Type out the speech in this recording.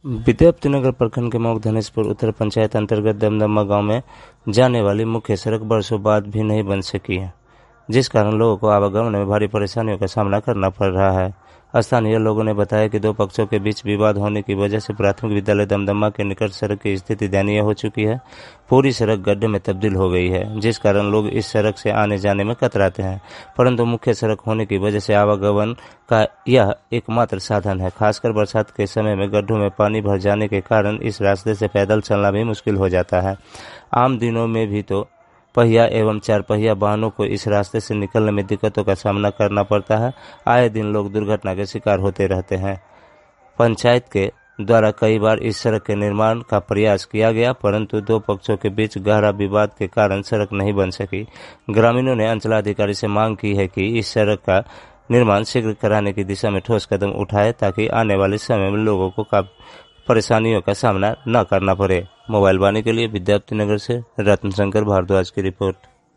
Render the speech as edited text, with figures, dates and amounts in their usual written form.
विद्यापतिनगर प्रखंड के मऊ धनेशपुर उत्तर पंचायत अंतर्गत दमदमा गांव में जाने वाली मुख्य सड़क वर्षों बाद भी नहीं बन सकी है, जिस कारण लोगों को आवागमन में भारी परेशानियों का सामना करना पड़ रहा है। स्थानीय लोगों ने बताया कि दो पक्षों के बीच विवाद होने की वजह से प्राथमिक विद्यालय दमदमा के निकट सड़क की स्थिति दयनीय हो चुकी है। पूरी सड़क गड्ढे में तब्दील हो गई है, जिस कारण लोग इस सड़क से आने जाने में कतराते हैं। परंतु मुख्य सड़क होने की वजह से आवागमन का यह एकमात्र साधन है। खासकर बरसात के समय में गड्ढों में पानी भर जाने के कारण इस रास्ते से पैदल चलना भी मुश्किल हो जाता है। आम दिनों में भी तो पहिया एवं चार पहिया वाहनों को इस रास्ते से निकलने में दिक्कतों का सामना करना पड़ता है। आए दिन लोग दुर्घटना के शिकार होते रहते हैं। पंचायत के द्वारा कई बार इस सड़क के निर्माण का प्रयास किया गया, परंतु दो पक्षों के बीच गहरा विवाद के कारण सड़क नहीं बन सकी। ग्रामीणों ने अंचलाधिकारी से मांग की है कि इस सड़क का निर्माण शीघ्र कराने की दिशा में ठोस कदम उठाए, ताकि आने वाले समय में लोगों को परेशानियों का सामना न करना पड़े। मोबाइल वाणी के लिए विद्यापतिनगर से रत्न शंकर भारद्वाज की रिपोर्ट।